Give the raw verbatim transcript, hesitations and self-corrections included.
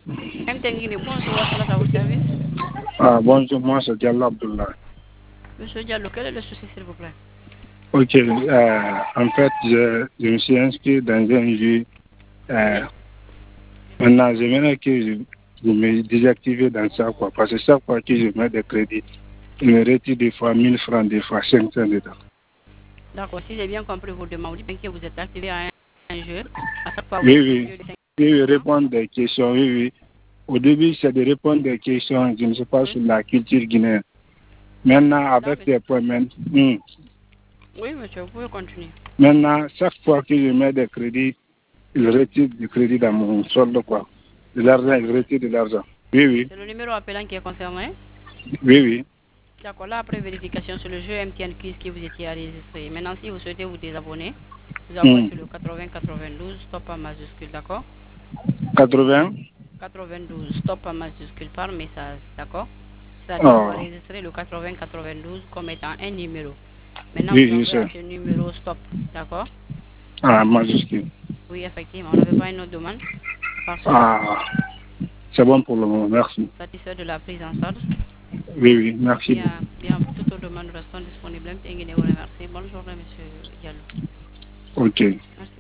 M T N Guinée, bonjour, Wassalat à votre service. Ah, bonjour, moi c'est Diallo Abdullah. Monsieur Diallo, quel est le souci, s'il vous plaît? Ok, euh, en fait, je, je me suis inscrit dans un jeu. Euh, Oui. maintenant, j'aimerais que je, vous me désactivez dans ça, quoi, parce que chaque fois que je mets des crédits, il me retire des fois mille francs, des fois cinq cents dedans. D'accord, si j'ai bien compris vos demandes, vous dites bien que vous êtes activé à un, un jeu. À chaque fois, vous Oui, recevez oui, plus de cinq oui, oui, francs. répondre des questions, oui, oui. Au début, c'est de répondre des questions, je ne sais pas, Oui. sur la culture guinéenne. Maintenant, avec D'accord. des points, même, hmm. Oui, monsieur, vous pouvez continuer. Maintenant, chaque fois que je mets des crédits, il retire du crédit dans mon solde, quoi. De l'argent, il D'accord. retire de l'argent. Oui, oui, C'est le numéro appelant qui est concerné. oui, oui. D'accord, là, après vérification sur le jeu M T N Quiz que vous étiez enregistré. Maintenant, si vous souhaitez vous désabonner, vous envoyez Hmm. sur le quatre-vingts quatre-vingt-douze, stop en majuscule, d'accord? quatre-vingts. quatre-vingt-douze, stop en majuscule par message, d'accord? C'est-à-dire, vous Oh, enregistrez le quatre-vingts quatre-vingt-douze comme étant un numéro. Maintenant, oui, vous oui, envoyez c'est. à ce numéro stop, d'accord? Ah, majuscule. Oui, effectivement, on n'avait pas une autre demande à part cela. Ah, c'est bon pour le moment, merci. Satisfait de la prise en charge. Oui, oui, merci beaucoup. Bien, bien, toutes aux demandes restant disponibles. Merci. Bonne journée, monsieur Diallo. Ok.